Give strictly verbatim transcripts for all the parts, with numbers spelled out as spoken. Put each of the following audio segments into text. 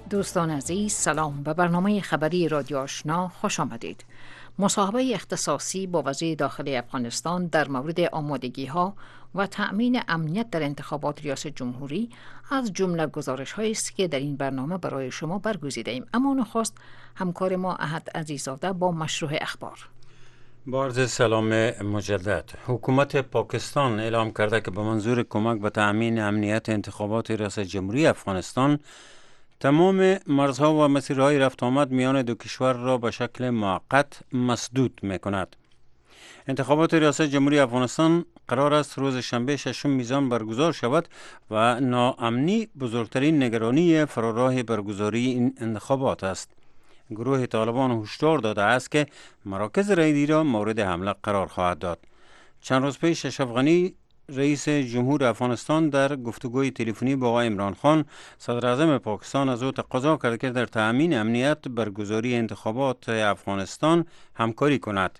دوستان عزیز سلام، به برنامه خبری رادیو آشنا خوش آمدید. مصاحبه اختصاصی با وزیر داخلی افغانستان در مورد آمادگی ها و تأمین امنیت در انتخابات ریاست جمهوری از جمله گزارش هایی است که در این برنامه برای شما برگزیده ایم. اما نخست همکار ما احد عزیزاده با مشروع اخبار. با عرض سلام مجدد. حکومت پاکستان اعلام کرده که به منظور کمک به تأمین امنیت انتخابات ریاست جمهوری افغانستان تمام مرزها و مسیرهای رفت آمد میان دو کشور را به شکل موقت مسدود می کند. انتخابات ریاست جمهوری افغانستان قرار است روز شنبه ششم میزان برگزار شود و ناامنی بزرگترین نگرانی فراراه برگزاری این انتخابات است. گروه طالبان هشدار داده است که مراکز رایگیری را مورد حمله قرار خواهد داد. چند روز پیش اشرف غنی رئیس جمهور افغانستان در گفتگوی تلفنی با آقای عمران خان صدر اعظم پاکستان از او تقاضا کرد که در تأمین امنیت برگزاری انتخابات افغانستان همکاری کند.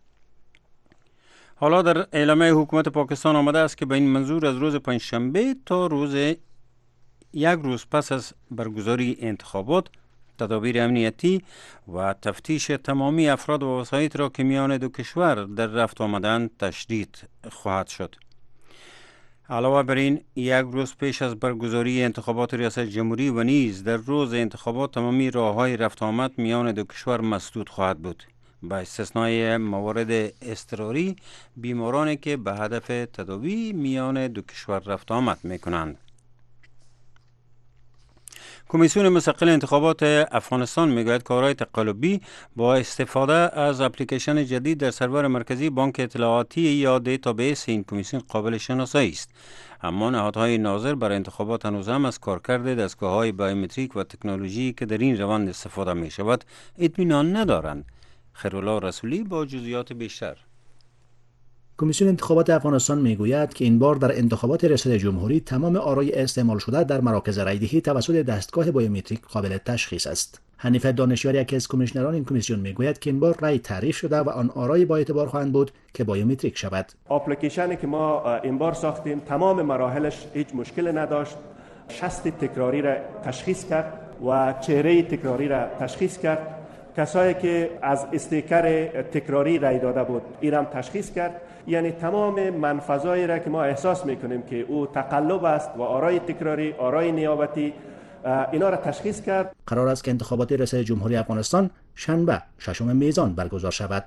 حالا در اعلامیه حکومت پاکستان آمده است که به این منظور از روز پنجشنبه تا روز یک روز پس از برگزاری انتخابات تدابیر امنیتی و تفتیش تمامی افراد و وسایط را که میان دو کشور در رفت آمدن تشدید خواهد شد. علاوه بر این، یک روز پیش از برگزاری انتخابات ریاست جمهوری و نیز در روز انتخابات تمامی راههای رفت آمد میان دو کشور مسدود خواهد بود، با استثنای موارد اضطراری بیمارانی که به هدف تداوی میان دو کشور رفت آمد می کنند. کمیسیون مستقل انتخابات افغانستان میگوید کارهای تقلبی با استفاده از اپلیکیشن جدید در سرور مرکزی بانک اطلاعاتی یا دیتابیس این کمیسیون قابل شناسایی است، اما نهادهای ناظر بر انتخابات هنوز هم از کارکرد دستگاه‌های بایومتریک و تکنولوژی که در این روند استفاده می شود اطمینان ندارند. خیرالله رسولی با جزئیات بیشتر. کمیسیون انتخابات افغانستان میگوید که این بار در انتخابات ریاست جمهوری تمام آرای استعمال شده در مراکز رایدهی توسط دستگاه بایومتریک قابل تشخیص است. حنیفه دانشیار، یکی از کمیشنران این کمیسیون، میگوید که این بار رای تعریف شده و آن آرای با اعتبار خواهند بود که بایومتریک شود. اپلیکیشنی که ما این بار ساختیم تمام مراحلش هیچ مشکل نداشت. شست تکراری را تشخیص کرد و چهره تکراری را تشخیص کرد. کسایی که از استیکر تکراری رای داده بود اینم تشخیص کرد. یعنی تمام منفذایی را که ما احساس میکنیم که او تقلب است و آرای تکراری، آرای نیابتی، اینا را تشخیص کرد. قرار است که انتخابات ریاست جمهوری افغانستان شنبه ششم میزان برگزار شود.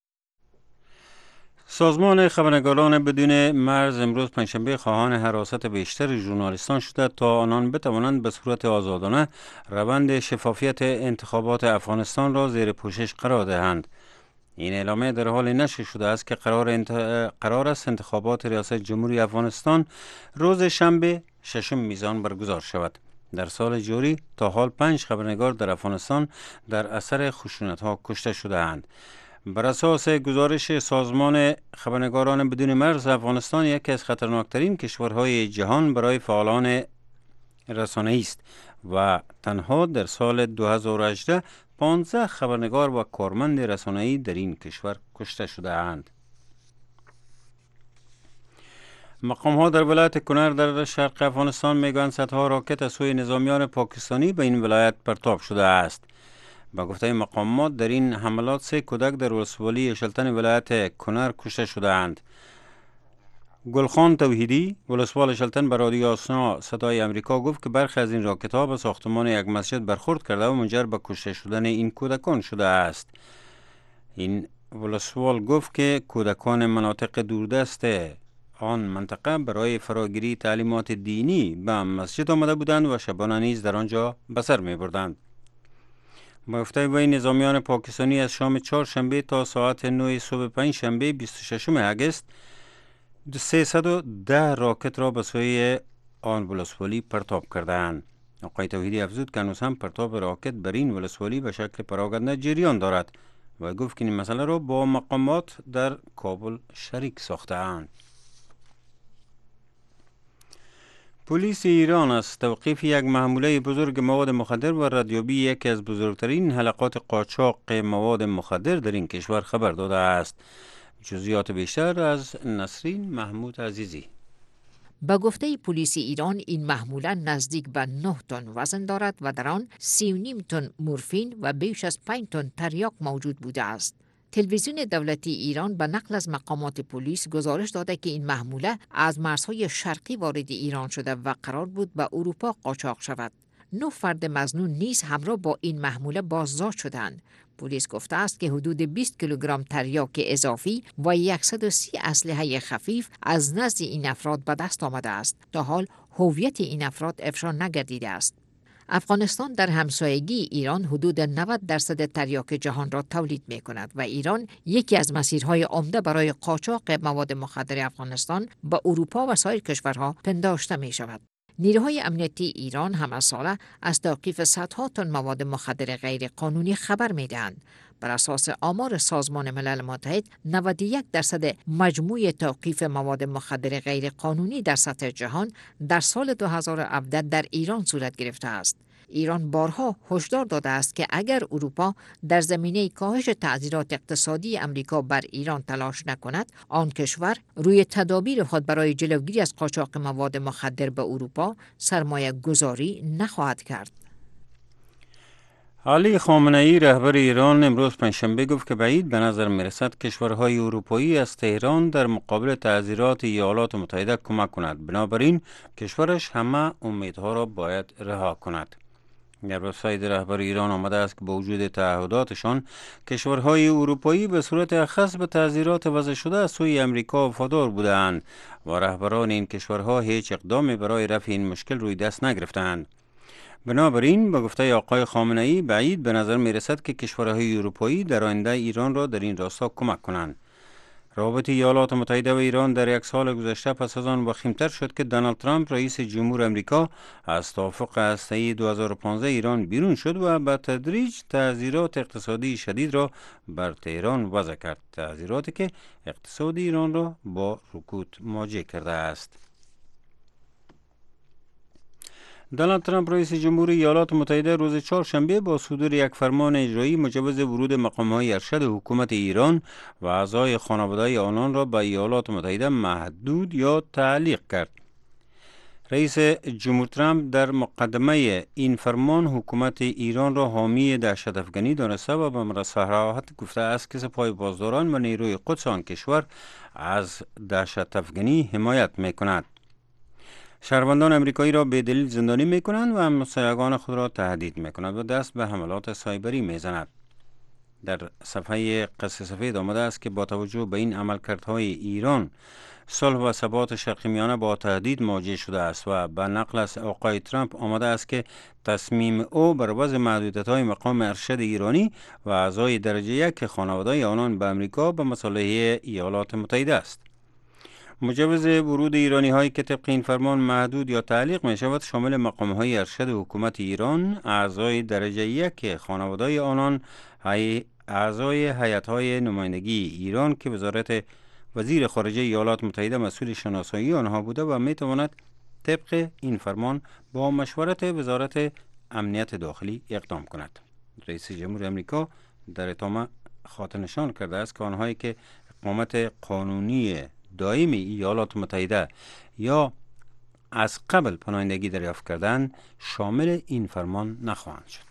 سازمان خبرنگاران بدون مرز امروز پنجشنبه خواهان حراست بیشتر ژورنالیستان شده تا آنان بتوانند به صورت آزادانه روند شفافیت انتخابات افغانستان را زیر پوشش قرار دهند. این اعلامیه در حال نشر شده است که قرار, انت... قرار است انتخابات ریاست جمهوری افغانستان روز شنبه ششم میزان برگزار شود. در سال جاری تا حال پنج خبرنگار در افغانستان در اثر خشونت‌ها کشته شده‌اند. بر اساس گزارش سازمان خبرنگاران بدون مرز، افغانستان یکی از خطرناکترین کشورهای جهان برای فعالان رسانه‌ای است و تنها در سال دو هزار و هجده پانزده خبرنگار و کارمند رسانه‌ای در این کشور کشته شده اند. مقام ها در ولایت کنر در شرق افغانستان میگویند صدها راکت از سوی نظامیان پاکستانی به این ولایت پرتاب شده است. با گفته مقامات در این حملات سه کودک در ولسوالی شلتن ولایت کنر کشته شده اند. گلخان توحیدی ولسوال شلتن به رادیو آشنا صدای امریکا گفت که برخی از این راکت ها به ساختمان یک مسجد برخورد کرده و منجر به کشته شدن این کودکان شده است. این ولسوال گفت که کودکان مناطق دوردست آن منطقه برای فراگیری تعلیمات دینی به مسجد آمده بودند و شبانه نیز در آنجا به سر می بردند. با گفته وی نظامیان پاکستانی از شام چهارشنبه تا ساعت نه صبح پنجشنبه بیست و ششم اگست سیصد و ده راکت را به سوی آن ولسوالی پرتاب کردند. آقای توحیدی افزود که هنوز هم پرتاب راکت بر این ولسوالی به شکل پراکنده جریان دارد و گفت که این مسئله را با مقامات در کابل شریک ساخته‌اند. پلیس ایران از توقیف یک محموله بزرگ مواد مخدر و ردیابی یکی از بزرگترین حلقات قاچاق مواد مخدر در این کشور خبر داده است. جزئیات بیشتر از نسرین محمود عزیزی. به گفته پلیس ایران این محموله نزدیک به نه تن وزن دارد و در آن سی و نیم تن مورفین و بیش از پنج تن تریاک موجود بوده است. تلویزیون دولتی ایران به نقل از مقامات پلیس گزارش داده که این محموله از مرزهای شرقی وارد ایران شده و قرار بود به اروپا قاچاق شود. نه فرد مظنون نیز همراه با این محموله بازداشت شدند. پلیس گفته است که حدود بیست کیلوگرم تریاک اضافی و صد و سی اسلحه خفیف از نزد این افراد به دست آمده است. تا حال هویت این افراد افشا نگردیده است. افغانستان در همسایگی ایران حدود نود درصد تریاک جهان را تولید می کند و ایران یکی از مسیرهای عمده برای قاچاق مواد مخدر افغانستان به اروپا و سایر کشورها پنداشته می شود. نیروهای امنیتی ایران همه ساله از توقیف صدها تن مواد مخدر غیر قانونی خبر می دهند. بر اساس آمار سازمان ملل متحد نود و یک درصد مجموع توقیف مواد مخدر غیر قانونی در سطح جهان در سال دو هزار و هفده در ایران صورت گرفته است. ایران بارها هشدار داده است که اگر اروپا در زمینه کاهش تأثیرات اقتصادی امریکا بر ایران تلاش نکند، آن کشور روی تدابیر خود برای جلوگیری از قاچاق مواد مخدر به اروپا سرمایه گذاری نخواهد کرد. علی خامنه ای رهبر ایران امروز پنجشنبه گفت که بعید به نظر می رسد کشورهای اروپایی از تهران در مقابل تعزیرات ایالات متحده کمک کند. بنابراین کشورش همه امیدها را باید رها کند. در وبسایت رهبر ایران آمده است که با وجود تعهداتشان کشورهای اروپایی به صورت اخص به تعزیرات وضع شده از سوی امریکا وفادار بودند و رهبران این کشورها هیچ اقدامی برای رفع این مشکل روی دست نگرفتند. بنابراین با گفته آقای خامنه ای بعید به نظر می رسد که کشورهای اروپایی در آینده ایران را در این راستا کمک کنند. روابط ایالات متحده و ایران در یک سال گذشته پس از آن وخیم‌تر شد که دونالد ترامپ رئیس جمهور امریکا از توافق هسته‌ای دو هزار و پانزده ایران بیرون شد و به تدریج تعزیرات اقتصادی شدید را بر تهران وضع کرد. تعزیراتی که اقتصاد ایران را با رکود مواجه کرده است. دونالد ترامپ رئیس جمهور ایالات متحده روز چهارشنبه با صدور یک فرمان اجرایی مجوز ورود مقام‌های ارشد حکومت ایران و اعضای خانواده آنان را به ایالات متحده محدود یا تعلیق کرد. رئیس جمهور ترامپ در مقدمه این فرمان حکومت ایران را حامی دهشت افغانی دانسته و به صراحت گفته است که سپاه پاسداران و نیروی قدس آن کشور از دهشت افغانی حمایت می‌کند. شهروندان امریکایی را به دلیل زندانی می کنند و همسایگان خود را تهدید می کند و دست به حملات سایبری می زند. در صفحه قصه سفید آمده است که با توجه به این عملکردهای ایران صلح و ثبات شرق میانه با تهدید مواجه شده است و به نقل از آقای ترامپ آمده است که تصمیم او بر وضع محدودیت‌های مقام ارشد ایرانی و اعضای درجه یک خانواده آنان به امریکا به مصالح ایالات متحده است. مجوز ورود ایرانی هایی که طبق این فرمان محدود یا تعلیق می شود شامل مقام های ارشد حکومت ایران، اعضای درجه یک خانواده آنان، اعضای هیئت های نمایندگی ایران که وزارت وزیر خارجه ایالات متحده مسئول شناسایی آنها بوده و می تواند طبق این فرمان با مشورت وزارت امنیت داخلی اقدام کند. رئیس جمهور امریکا در ادامه خاطرنشان کرده است که آنهایی که اقامت قانونی دائمی ایالات متحده یا از قبل پناهندگی دریافت کردن شامل این فرمان نخواهند شد.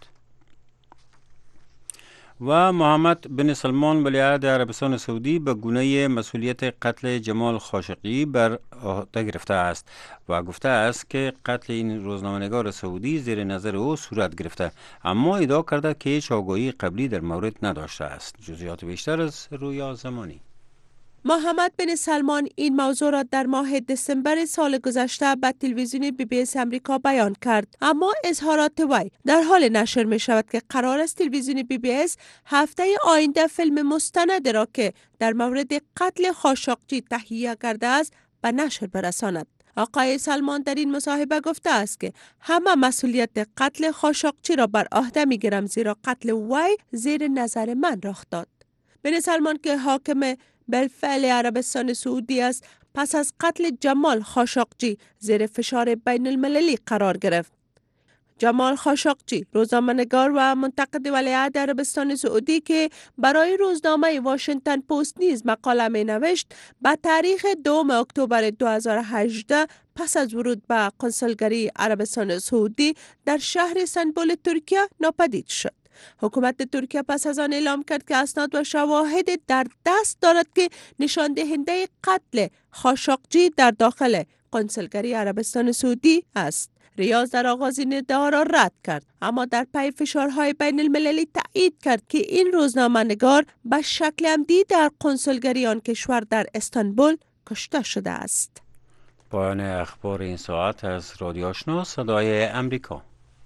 و محمد بن سلمان ولیعهد عربستان سعودی به گونه مسئولیت قتل جمال خاشقجی بر عهده گرفته است و گفته است که قتل این روزنامه‌نگار سعودی زیر نظر او صورت گرفته، اما ادعا کرده که هیچ آگاهی قبلی در مورد نداشته است. جزئیات بیشتر از رویا زمانی. محمد بن سلمان این موضوع را در ماه دسامبر سال گذشته به تلویزیون بی بی اس امریکا بیان کرد، اما اظهارات وی در حال نشر می شود که قرار است تلویزیون بی بی اس هفته آینده فیلم مستند را که در مورد قتل خاشقجی تهیه کرده است به نشر برساند. آقای سلمان در این مصاحبه گفته است که همه مسئولیت قتل خاشقجی را بر عهده می گیرم، زیرا قتل وی زیر نظر من رخ داد. بن سلمان که حاکم بالفعل عربستان سعودی است، پس از قتل جمال خاشقجی زیر فشار بین المللی قرار گرفت. جمال خاشقجی روزنامه‌نگار و منتقد ولیعهد عربستان سعودی که برای روزنامه واشنگتن پست نیز مقاله می نوشت، به تاریخ دوم اکتبر دو هزار و هجده پس از ورود به کنسولگری عربستان سعودی در شهر استانبول ترکیه ناپدید شد. حکومت ترکیه پس از آن اعلام کرد که اسناد و شواهد در دست دارد که نشان دهنده قتل خاشقجی در داخل کنسولگری عربستان سعودی است. ریاض در آغاز این ادعا را رد کرد، اما در پی فشارهای بین المللی تایید کرد که این روزنامه‌نگار به شکل عمدی در کنسولگری آن کشور در استانبول کشته شده است. پایان اخبار این ساعت از رادیو آشنا صدای امریکا.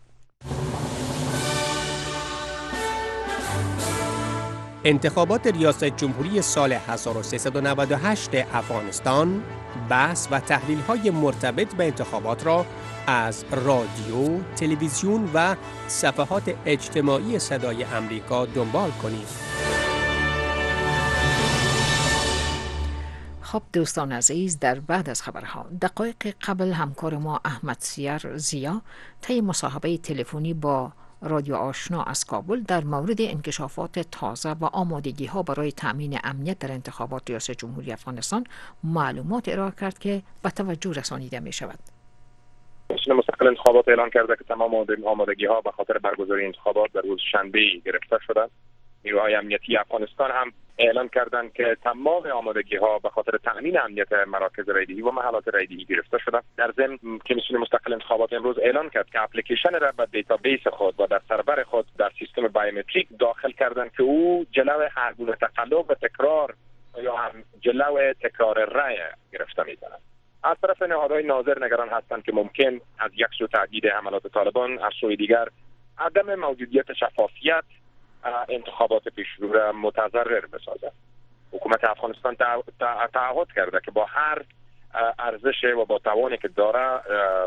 انتخابات ریاست جمهوری سال هزار و سیصد و نود و هشت افغانستان، بحث و تحلیل‌های مرتبط به انتخابات را از رادیو، تلویزیون و صفحات اجتماعی صدای امریکا دنبال کنید. خب دوستان عزیز، در بعد از خبرها دقایق قبل همکار ما احمد سیر زیا طی مصاحبه تلفنی با رادیو آشنا از کابل در مورد انکشافات تازه و آمادگی ها برای تأمین امنیت در انتخابات ریاست جمهوری افغانستان معلومات ارائه کرد که به توجه رسانیده می شود. کمیسیون مستقل انتخابات اعلان کرده که تمام آمادگی ها به خاطر برگزاری انتخابات در روز شنبه گرفته شده. نیروهای امنیتی افغانستان هم اعلان کردند که تمام آمادگی ها به خاطر تأمین امنیت مراکز رایدهی و محلات رایدهی گرفته شده. در ضمن کمیسیون مستقل انتخابات امروز اعلان کرد که اپلیکیشن را به دیتابیس خود و در سرور خود در سیستم بایومتریک داخل کردند که او جلو هر گونه تقلب و تکرار یا هم جلو تکرار رای گرفته می‌زند. از طرف نهادهای ناظر نگران هستند که ممکن از یک سو تهدید حملات طالبان، از سوی دیگر عدم موجودیت شفافیت انتخابات پیشرو را متضرر بسازد. حکومت افغانستان تعهد کرده که با هر ارزش و با توانی که داره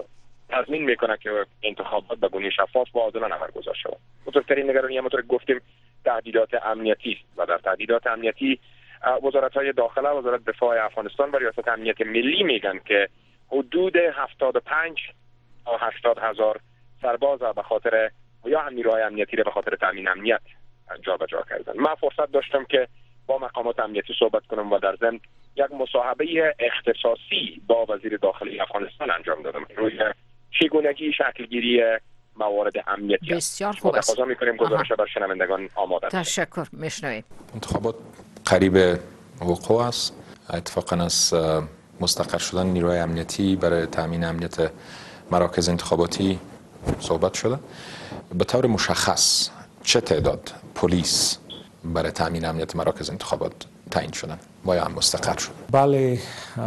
تضمین میکنه که انتخابات به گونه شفاف و عادلانه برگزار شود. بزرگترین نگرانی همونطور که گفتیم تهدیدات امنیتی است و در تهدیدات امنیتی وزارت‌های داخله، وزارت دفاع افغانستان و ریاست امنیت ملی میگن که حدود هفتاد و پنج تا هشتاد هزار سرباز به خاطر یا هم نیروهای امنیتی را به خاطر تامین امنیت جابجا کردن. من فرصت داشتم که با مقامات امنیتی صحبت کنم و در ضمن یک مصاحبه اختصاصی با وزیر داخلی افغانستان انجام دادم روی چگونگی شکلگیری موارد امنیتی. بسیار خوب است. تقاضا می‌کنیم گزارش بر شنوندگان آماده. تشکر. میشنویم. انتخابات قریب وقوع است. اتفاقا از مستقر شدن نیروهای امنیتی برای تامین امنیت مراکز انتخاباتی صحبت شده. به طور مشخص چه تعداد پلیس برای تامین امنیت مراکز انتخابات تعیین شدن و یا هم مستقر شد؟ بله،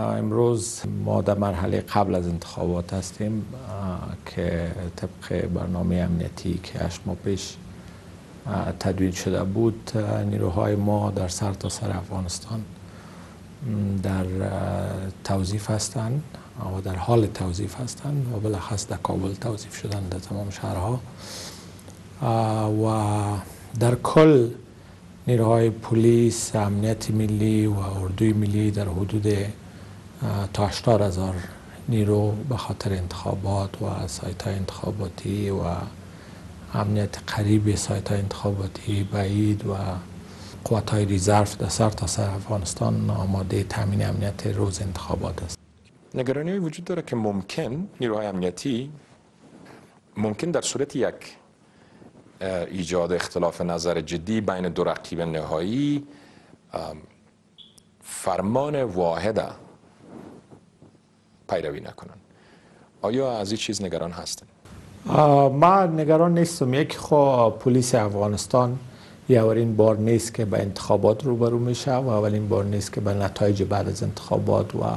امروز ما در مرحله قبل از انتخابات هستیم که طبق برنامه امنیتی که هشت ماه پیش تدوین شده بود، نیروهای ما در سرتاسر سر افغانستان در توظیف هستند و در حال توظیف هستند و بالاخص در کابل توظیف شدن در تمام شهرها و در کل نیروهای پلیس، امنیت ملی و اردوی ملی در حدود تا هشتاد هزار نیرو به خاطر انتخابات و سایت های انتخاباتی و امنیت قریب سایت های انتخاباتی بعید و قوات های ریزرو در سر تا سر افغانستان آماده تامین امنیت روز انتخابات است. نگرانی وجود داره که ممکن نیروهای امنیتی ممکن در صورت یک ایجاد اختلاف نظر جدی بین دو رقیب نهایی فرمان واحد پیروی نکنن. آیا از این چیز نگران هستن؟ ما نگران نیستم. یک خو پلیس افغانستان یه اولین بار نیست که به انتخابات روبرو میشه و اولین بار نیست که به نتایج بعد از انتخابات و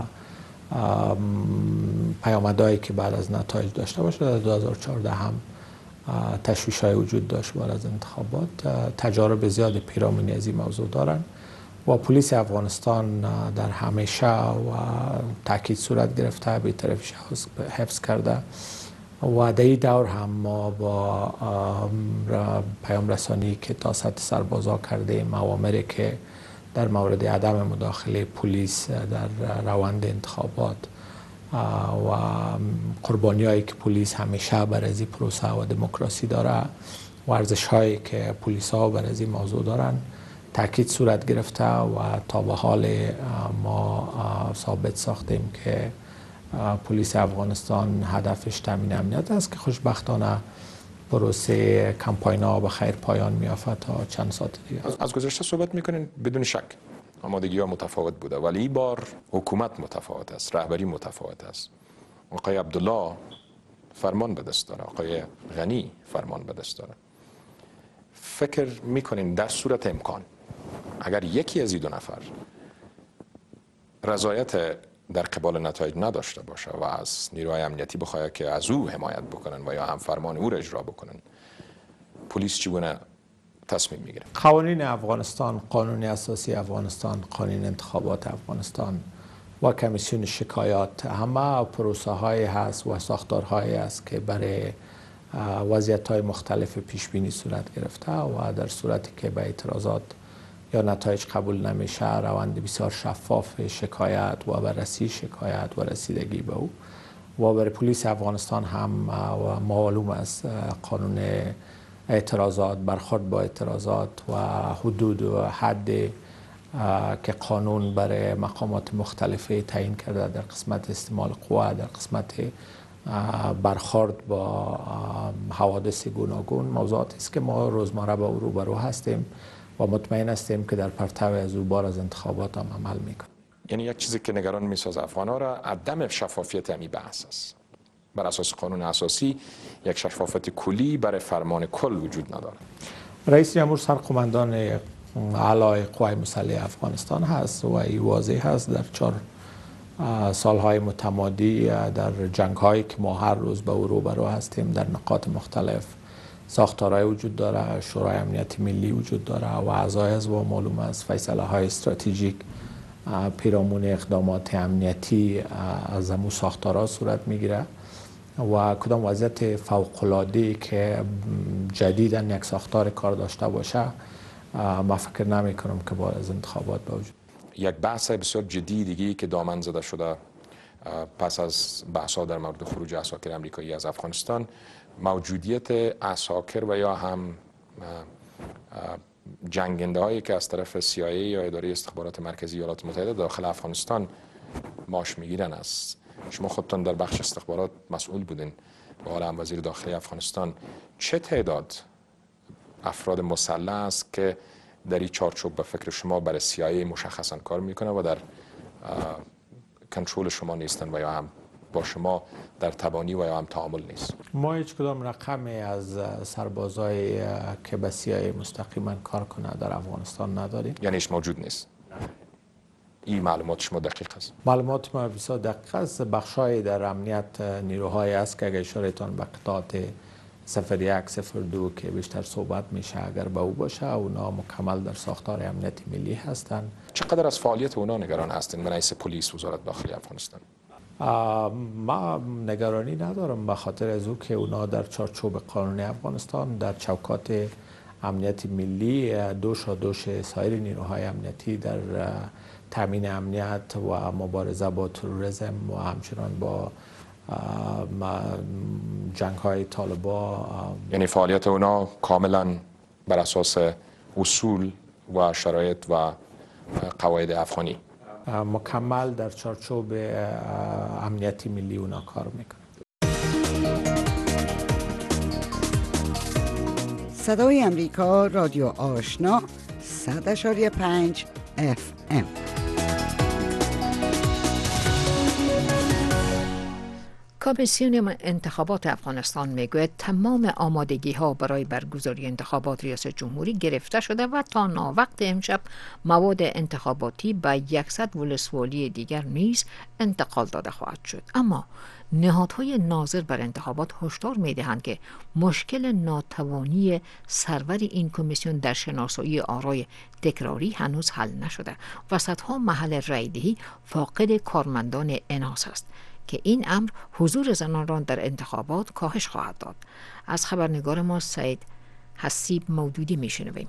پیامدهایی که بعد از نتایج داشته باشه. در دو هزار و چهارده هم تشویش های وجود داشت بعد از انتخابات. تجارب زیاد پیرامونی از این موضوع دارن و پلیس افغانستان در همیشه و تاکید صورت گرفته به طرفش حفظ کرده و در این دور هم ما با پیام رسانی که تا سطح سربازا کردیم، اوامری که در مورد عدم مداخله پلیس در روند انتخابات و قربانی هایی که پلیس همیشه بر از این پروسه و دموکراسی داره، ورزش هایی که پلیس ها بر از این موضوع دارن، تاکید صورت گرفته و تا به حال ما ثابت ساختیم که پلیس افغانستان هدفش تامین امنیت است که خوشبختانه پروسه کمپاین‌ها به خیر پایان می‌یافت تا چند ساعت دیگه. از, از گذشته صحبت می‌کنین، بدون شک آمادگی‌ها متفاوت بوده، ولی این بار حکومت متفاوت است، رهبری متفاوت است. آقای عبدالله فرمان به دست داره، آقای غنی فرمان به دست داره. فکر می‌کنین در صورت امکان اگر یکی از این دو نفر رضایت در قبال نتایج نداشته باشه و از نیروهای امنیتی بخواد که از او حمایت بکنن و یا هم فرمان او را اجرا بکنن، پلیس چگونه تصمیم میگیره؟ قوانین افغانستان، قانون اساسی افغانستان، قانون انتخابات افغانستان و کمیسیون شکایات همه پروسه های هست و ساختارهایی است که برای وضعیت های مختلف پیش بینی صورت گرفته و در صورتی که به اعتراضات یا نتایج قبول نمیشه روند بسیار شفاف شکایت و بررسی شکایت و رسیدگی به او و برای پلیس افغانستان هم معلوم است قانون اعتراضات، برخورد با اعتراضات و حدود و حد که قانون برای مقامات مختلفه تعیین کرده در قسمت استعمال قوه، در قسمت برخورد با حوادث گوناگون موضوعاتی است که ما روزمره با او روبرو هستیم و مطمئن هستیم که در پرتو از او بار از انتخابات هم عمل میکنیم. یعنی یک چیزی که نگران میسازه افغان‌ها را عدم شفافیت همی بحث است. بر اساس قانون اساسی یک شفافیت کلی برای فرمان کل وجود نداره. رئیس جمهور سرقماندان اعلی قوای مسلحه افغانستان هست و این واضح هست در چهار سالهای متمادی در جنگ‌هایی که ما هر روز به او روبرو هستیم در نقاط مختلف ساختارهای وجود داره، شورای امنیت ملی وجود داره و اعضای حزب و معلوم است فیصله های استراتژیک پیرامون اقدامات امنیتی از همون ساختارها صورت میگیره و کدام وضعیت فوق‌العاده‌ای که جدیداً یک ساختار کار داشته باشه ما فکر نمی کنم که بعد از انتخابات باشه. یک بحث بسیار جدی دیگه که دامن زده شده پس از بحث‌ها در مورد خروج عساکر آمریکایی از افغانستان، موجودیت عساکر و یا هم جنگنده هایی که از طرف سی آی ای یا اداره استخبارات مرکزی ایالات متحده داخل افغانستان معاش میگیرن است. شما خودتون در بخش استخبارات مسئول بودین، به حال هم وزیر داخلی افغانستان، چه تعداد افراد مسلح است که در این چارچوب به فکر شما برای سی آی ای مشخصا کار میکنه و در کنترل شما نیستن و یا هم با شما در تبانی و یا هم تعامل نیست؟ ما هیچ کدام رقمی از سربازای که به سی آی ای مستقیما کار کنه در افغانستان نداریم. یعنی هیچ موجود نیست؟ این معلومات شما دقیق است؟ معلومات ما بسیار دقیق است. بخشای در امنیت نیروهای است که اگر اشارهتان به قطعات صفر یک صفر دو که بیشتر صحبت میشه اگر به او باشه، اونا مکمل در ساختار امنیت ملی هستند. چقدر از فعالیت اونا نگران هستین به رئیس پلیس وزارت داخلی افغانستان؟ ما نگرانی ندارم به خاطر از او که اونا در چارچوب قانون افغانستان در چوکات امنیت ملی دوش و دوش سایر نیروهای امنیتی در تامین امنیت و مبارزه با تروریسم و همچنان با جنگ های طالبا. یعنی فعالیت اونا کاملا بر اساس اصول و شرایط و قواعد افغانی مکمل در چارچوب امنیتی ملی اونا کار میکنه. صدای امریکا، رادیو آشنا، صد اشاری پنج اف ام. کمیسیون انتخابات افغانستان میگوید تمام آمادگی ها برای برگزاری انتخابات ریاست جمهوری گرفته شده و تا ناوقت امشب مواد انتخاباتی به یکصد ولسوالی دیگر نیز انتقال داده خواهد شد. اما نهادهای ناظر بر انتخابات هشدار میدهند که مشکل ناتوانی سرور این کمیسیون در شناسایی آرای تکراری هنوز حل نشده و صدها محل رایدهی فاقد کارمندان اناس است که این امر حضور زنان را در انتخابات کاهش خواهد داد. از خبرنگار ما سید حسیب مودودی میشنویم.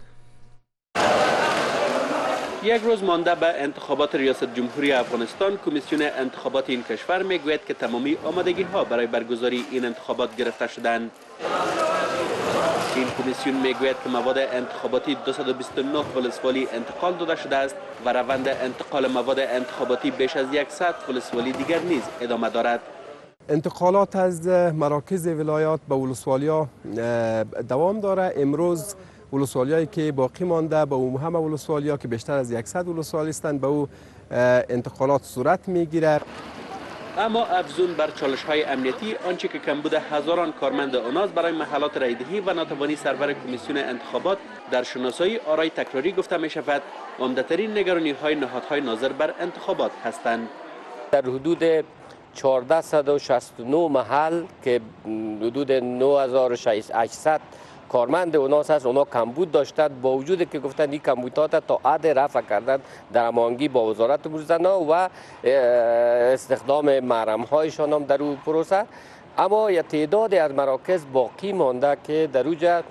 یک روز مانده به انتخابات ریاست جمهوری افغانستان، کمیسیون انتخابات این کشور میگوید که تمامی آمادگی ها برای برگزاری این انتخابات گرفته شدند. این کمیسیون میگوید که مواد انتخاباتی دویست و بیست و نه ولسوالی انتقال داده شده است و روند انتقال مواد انتخاباتی بیش از صد ولسوالی دیگر نیز ادامه دارد. انتقالات از مراکز ولایات به ولسوالی‌ها دوام داره. امروز ولسوالی‌هایی که باقی مانده به او همه ولسوالی‌ها که بیشتر از صد ولسوالی هستند به او انتقالات صورت میگیرد. اما افزون بر چالش‌های امنیتی، آنچه که کمبود هزاران کارمند اوناز برای محلات رایدهی و ناتوانی سرور کمیسیون انتخابات در شناسایی آرای تکراری گفته می شود، عمده‌ترین نگرانی‌های نهادهای ناظر بر انتخابات هستند. در حدود چهارصد و شصت و نه محل که حدود نه هزار و هشتصد کارمند اوناس هست، اونا کمبود داشتند، با وجود که گفتن این کمبودات تا حد رفع کردن در هماهنگی با وزارت امور زنان و استخدام محرم‌هایشان هم در اون پروسه، اما یه تعدادی از مراکز باقی مانده که در اوجا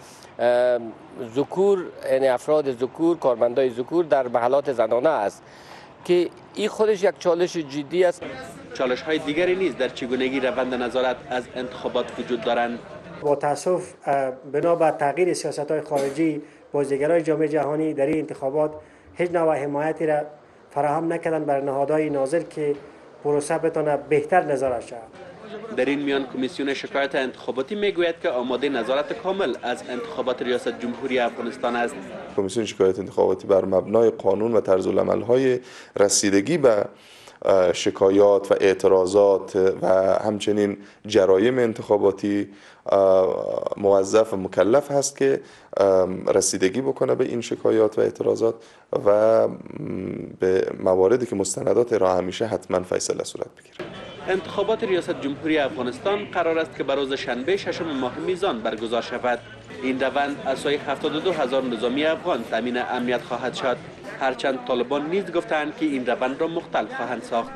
ذکور، یعنی افراد ذکور، کارمندای ذکور در محلات زنانه است که این خودش یک چالش جدی است. چالش های دیگری نیز در چگونگی روند نظارت از انتخابات وجود دارند. با تاسف بنا به تغییر سیاست‌های خارجی بازیگرای جامعه جهانی در این انتخابات هیچ نوع حمایتی را فراهم نکردن بر نهادهای ناظر که پروسه بتونه بهتر نظارت شود. در این میان کمیسیون شکایت انتخاباتی میگوید که آماده نظارت کامل از انتخابات ریاست جمهوری افغانستان است. کمیسیون شکایت انتخاباتی بر مبنای قانون و طرزالعمل‌های رسیدگی به شکایات و اعتراضات و همچنین جرایم انتخاباتی موظف و مکلف هست که رسیدگی بکنه به این شکایات و اعتراضات و به مواردی که مستندات ارائه همیشه حتما فیصله صورت بگیره. انتخابات ریاست جمهوری افغانستان قرار است که بر روز شنبه ششم ماه میزان برگزار شود. این روند از سوی هفتاد و دو هزار نظامی افغان تامین امنیت خواهد شد، هرچند طالبان نیز گفتند که این روند را مختل خواهند ساخت.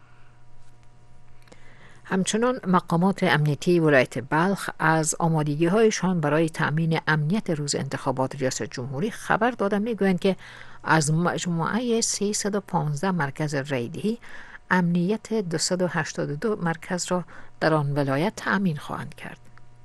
همچنان مقامات امنیتی ولایت بلخ از آمادگی هایشان برای تأمین امنیت روز انتخابات ریاست جمهوری خبر دادند. میگویند که از مجموعه سیصد و پانزده مرکز رایدهی امنیت دویست و هشتاد و دو مرکز را در آن ولایت تأمین خواهند کرد.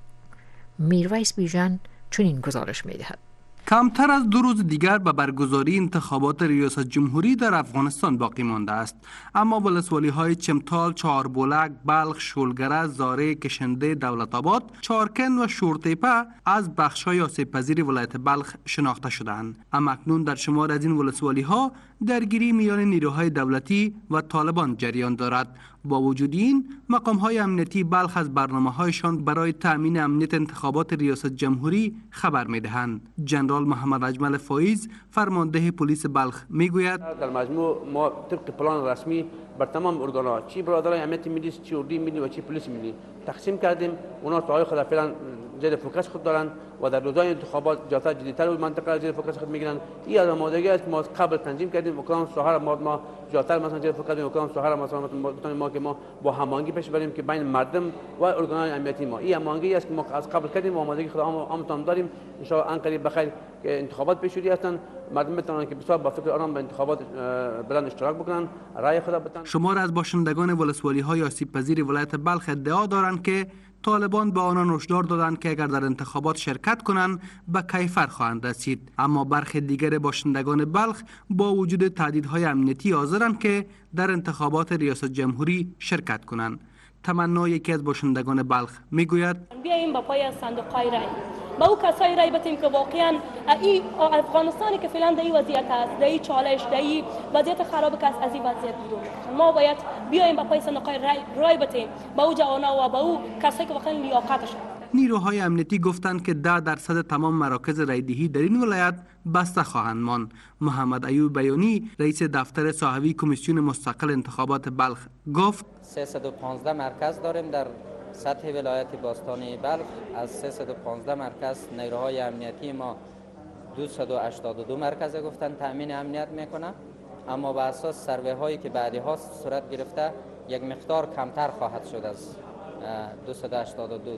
میرویس بیژن چنین گزارش می‌دهد. کمتر از دو روز دیگر به برگزاری انتخابات ریاست جمهوری در افغانستان باقی مانده است، اما ولسوالی های چمتال، چهاربلک، بلخ، شولگره، زاره، کشنده، دولت آباد، چارکن و شورتیپه از بخش های آسیب پذیر ولایت بلخ شناخته شدند. اما اکنون در شمار از این ولسوالی ها درگیری میان نیروهای دولتی و طالبان جریان دارد. با وجود این، مقام های امنیتی بلخ از برنامه هایشان برای تأمین امنیت انتخابات ریاست جمهوری خبر می دهند. جنرال محمد اجمل فایز، فرمانده پلیس بلخ میگوید در مجموع ما طبق پلان رسمی بر تمام ارگان‌ها، چی برادرای امنیت ملی، چی اردوی ملی و چی پلیس ملی تقسیم کردیم. اونا ساهای خود فعلا زیر فوکس خود دارند و در روزهای انتخابات جاتا جدیدتر و منطقه زیر فوکس خود میگیرند. این از آمادگی است ما قبل تنظیم کردیم. کدام ساحه ما ما جاتر مثلا زیر فوکس و کدام ساحه مثلا ما که ما با هماهنگی پیش بریم که بین مردم و ارگان‌های امنیتی ما این هماهنگی است که ما از قبل کردیم و آمادگی خود عام داریم. ان شاء الله ان قریب بخیر که انتخابات پیش روی هستند، مردم بتونن که بسیار با فکر آرام به انتخابات برن اشتراک بکنن، رای خود بدن. شمار از باشندگان ولسوالی های آسیب پذیر ولایت بلخ ادعا دارند که طالبان به آنان هشدار دادند که اگر در انتخابات شرکت کنند به کیفر خواهند رسید، اما برخی دیگر باشندگان بلخ با وجود تهدیدهای امنیتی حاضرند که در انتخابات ریاست جمهوری شرکت کنند. تمنا یکی از باشندگان بلخ میگوید بیاییم با پای صندوق‌های رای با او کسایی رای بتیم که واقعا این افغانستانی که فعلا در این وضعیت است، در این چالش، در این وضعیت خراب که است، از این وضعیت بیرون بشن. ما باید بیاییم با پای صندوق‌های رای رای بتیم با او جوانا و با او کسایی که واقعا لیاقتش. نیروهای امنیتی گفتند که ده درصد تمام مراکز رایدهی در این ولایت بسته خواهند ماند. محمد ایوب بیانی، رئیس دفتر صاحبی کمیسیون مستقل انتخابات بلخ گفت سیصد و پانزده مرکز داریم در سطح ولایت باستانی بلخ. از سیصد و پانزده مرکز نیروهای امنیتی ما دویست و هشتاد و دو مرکز گفتن تامین امنیت میکنه، اما به اساس سروی هایی که بعدی ها صورت گرفته یک مقدار کمتر خواهد شد از دویست و هشتاد و دو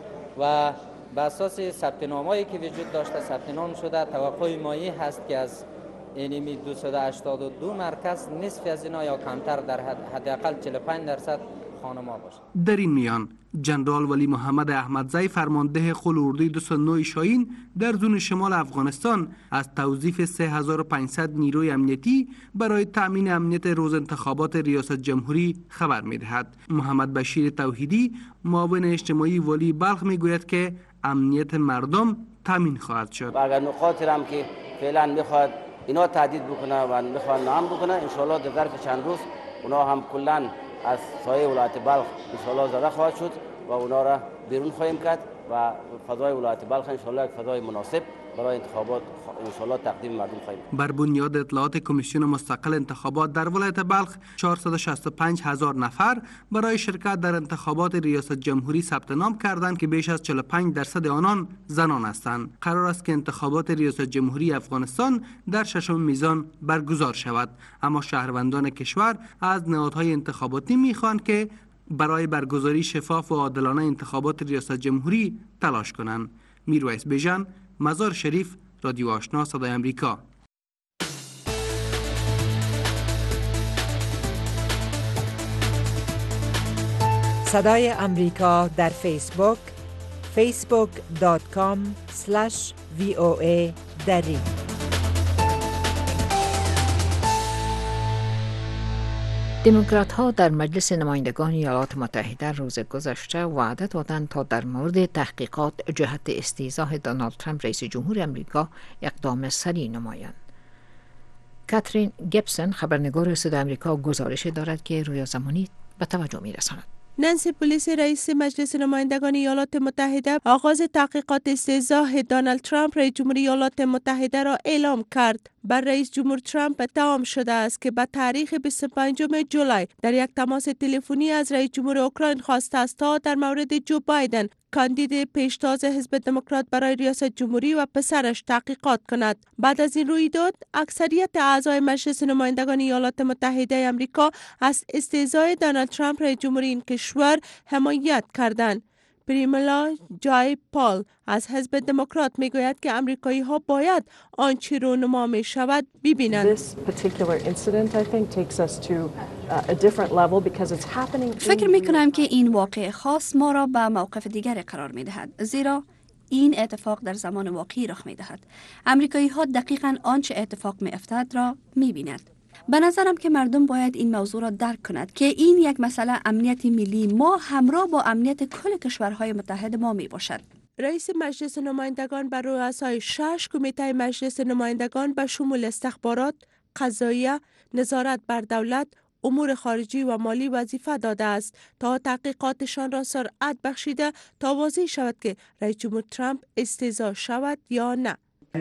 و به اساس ثبت نامه‌ای که وجود داشته ثبت نام شده. توقع مایی هست که از اینمی دویست و هشتاد و دو مرکز نصف از اینا یا کمتر در حداقل چهل و پنج درصد خانم‌ها باشه. در این میان جنرال ولی محمد احمدزی فرمانده قل دویست و نه شاهین در زون شمال افغانستان از توظیف سه هزار و پانصد نیروی امنیتی برای تأمین امنیت روز انتخابات ریاست جمهوری خبر می‌دهد. محمد بشیر توحیدی معاون اجتماعی ولی بلخ میگوید که امنیت مردم تامین خواهد شد. و اگر نقاطی هم که فعلا میخواد اینا تهدید بکنه و میخواد نام بکنه، انشالله در ظرف چند روز اونا هم کلا از سایه ولایت بلخ انشالله زده خواهد شد و اونا را بیرون خواهیم کرد و فضای ولایت بلخ انشالله یک فضای مناسب برای انتخابات انشالله تقدیم مردم خواهیم. بر بنیاد اطلاعات کمیسیون مستقل انتخابات در ولایت بلخ چهارصد و شصت و پنج هزار نفر برای شرکت در انتخابات ریاست جمهوری ثبت نام کردند که بیش از چهل و پنج درصد آنان زنان هستند. قرار است که انتخابات ریاست جمهوری افغانستان در ششم میزان برگزار شود، اما شهروندان کشور از نهادهای انتخاباتی می‌خواهند که برای برگزاری شفاف و عادلانه انتخابات ریاست جمهوری تلاش کنند. میرویس بیژن، مزار شریف، رادیو آشنا صدای امریکا. صدای امریکا در فیسبوک فیسبوک دات کام اسلش وی او ای دری. دموکرات ها در مجلس نمایندگان ایالات متحده روز گذشته وعده دادند تا در مورد تحقیقات جهت استیضاح دونالد ترامپ رئیس جمهور امریکا اقدام سریع نمایند. کاترین گیبسون خبرنگار صدای امریکا گزارش دارد که رویا زمانی به توجه می رساند. نانسی پلیسی رئیس مجلس نمایندگان ایالات متحده آغاز تحقیقات استیضاح دونالد ترامپ رئیس جمهور ایالات متحده را اعلام کرد. بر رئیس جمهور ترامپ اتهام شده است که به تاریخ بیست و پنجم جولای در یک تماس تلفنی از رئیس جمهور اوکراین خواسته است تا در مورد جو بایدن کاندید پیشتاز حزب دموکرات برای ریاست جمهوری و پسرش تحقیقات کند. بعد از این رویداد اکثریت اعضای مجلس نمایندگان ایالات متحده آمریکا از استیضاح دونالد ترامپ رئیس جمهور این کشور حمایت کردند. پریملا جای پال از حزب دموکرات میگوید که امریکایی ها باید آنچه رونما می شود ببینند. فکر می کنم که این واقعه خاص ما را به موقف دیگری قرار می دهد، زیرا این اتفاق در زمان واقعی رخ می دهد. امریکایی ها دقیقاً آنچه اتفاق می افتد را می بینند. به نظرم که مردم باید این موضوع را درک کند که این یک مسئله امنیت ملی ما همراه با امنیت کل کشورهای متحد ما می باشد. رئیس مجلس نمایندگان بر رؤسای شش کمیته مجلس نمایندگان به شمول استخبارات، قضاییه، نظارت بر دولت، امور خارجی و مالی وظیفه داده است تا تحقیقاتشان را سرعت بخشیده تا واضح شود که رئیس جمهور ترامپ استیضاح شود یا نه.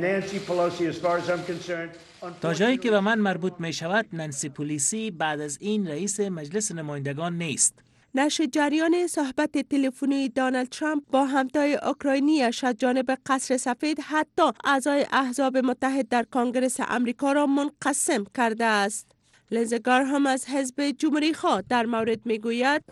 تا جایی که به من مربوط می شود، نانسی پلیسی بعد از این رئیس مجلس نمایندگان نیست. نشر جریان صحبت تلفنی دونالد ترامپ با همتای اوکراینیش از جانب قصر سفید حتی اعضای احزاب متحد در کنگره آمریکا را منقسم کرده است. لنز گارهام از حزب جمهوری خواه در مورد میگوید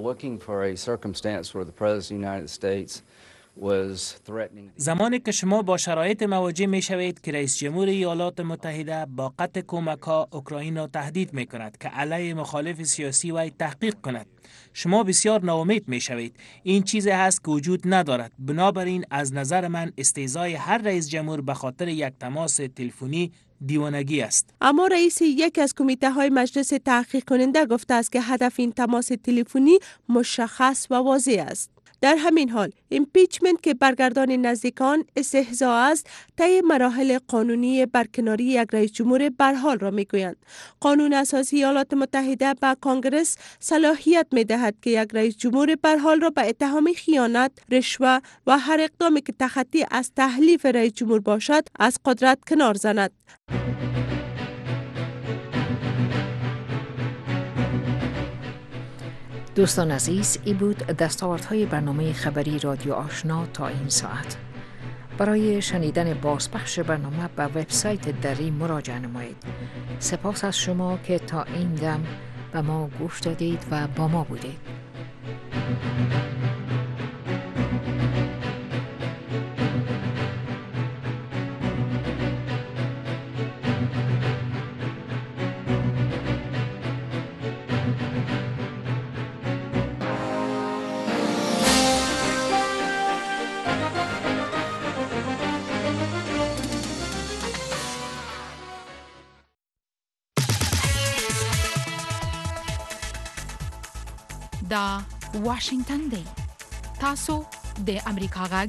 زمانی که شما با شرایط مواجه می شوید که رئیس جمهور ایالات متحده با قطع کمک ها اوکراین را تهدید می کند که علیه مخالف سیاسی وی تحقیق کند، شما بسیار ناامید می شوید. این چیزی هست که وجود ندارد. بنابراین از نظر من استیضاح هر رئیس جمهور به خاطر یک تماس تلفنی دیوانگی است. اما رئیس یکی از کمیته های مجلس تحقیق کننده گفته است که هدف این تماس تلفنی مشخص و واضح است. در همین حال ایمپیچمنت که برگردان نزدیکان استهزاء است طی مراحل قانونی برکناری یک رئیس جمهور برحال را میگویند. قانون اساسی ایالات متحده به کانگرس صلاحیت میدهد که یک رئیس جمهور برحال را به اتهام خیانت، رشوه و هر اقدامی که تخطی از تحلیف رئیس جمهور باشد از قدرت کنار زند. دوستان عزیز، ای بود دستاوردهای برنامه خبری رادیو آشنا تا این ساعت. برای شنیدن بازپخش برنامه به وبسایت دری مراجعه نمایید. سپاس از شما که تا این دم به ما گوش دادید و با ما بودید. دا واشنگتن دی تاسو د امریکا غږ